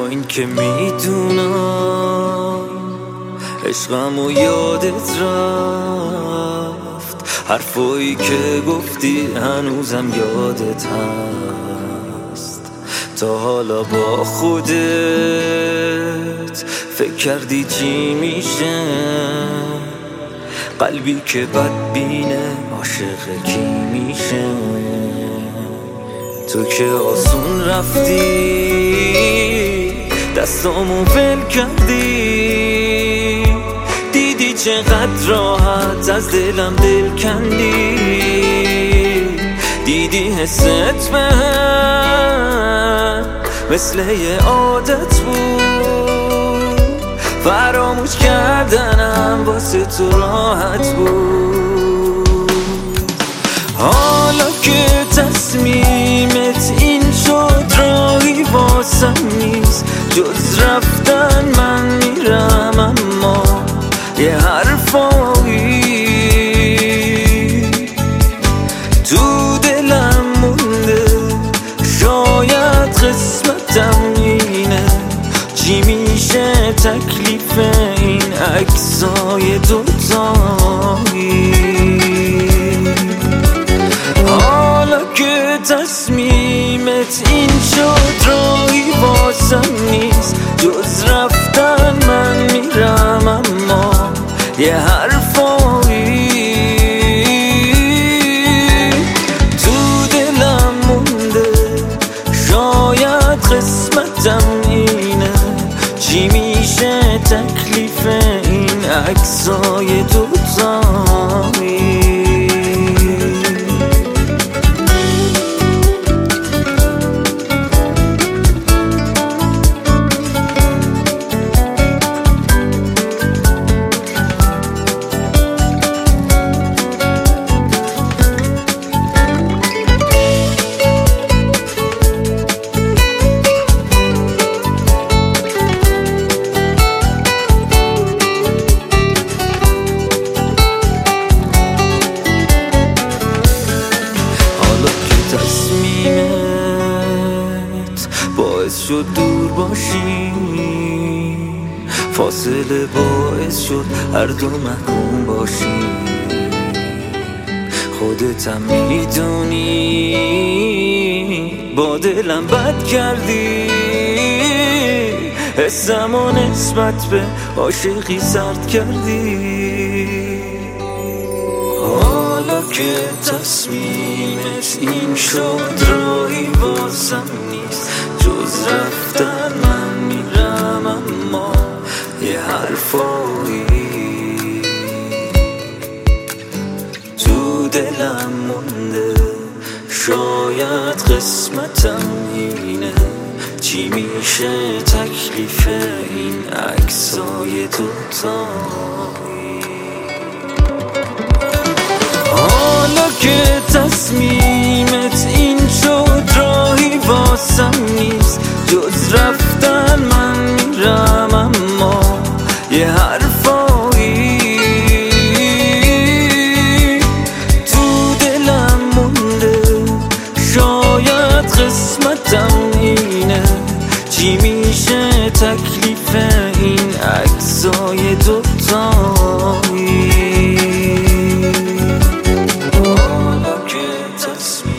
این که میدونم عشقمو یادت رفت، حرفایی که گفتی هنوزم یادت هست. تا حالا با خودت فکر کردی چی میشه؟ قلبی که بدبینه عاشق کی میشه؟ تو که آسون رفتی دستامو ول کردی، دیدی چقدر راحت از دلم دل کندی، دیدی حست بهم مثل یه عادت بود، فراموش کردنم واسه تو راحت بود. حالا که تصمیمت این شد راهی واسم نیست جز رفتن، من میرم اما یه حرفایی تو دلم مونده، شاید قسمتم اینه. چی میشه تکلیف این عکسای دوتایی؟ حالا که تصمیمت این شد راهی واسم نیست جز رفتن، من میرم اما یه حرفایی تو دلم مونده، شاید قسمتم اینه. چی میشه تکلیف این عکسای دوتایی؟ باعث شد دور باشیم، فاصله باعث شد هر دو محکوم باشیم. خودتم میدونی با دلم بد کردی، حسمو نسبت به عاشقی سرد کردی. حالا که تصمیمت این شد راهی واسم نیست جز رفتن، من میرم اما یه حرفایی تو دلم مونده، شاید قسمتم اینه. چی میشه تکلیف این عکسای دوتایی؟ حالا که تصمیمت این شد راهی واسم نیست جز رفتن، من میرم اما یه حرفایی تو دلم مونده، شاید قسمتم اینه. چی میشه تکلیف این عکسای دوتایی؟ حالا که تصمیم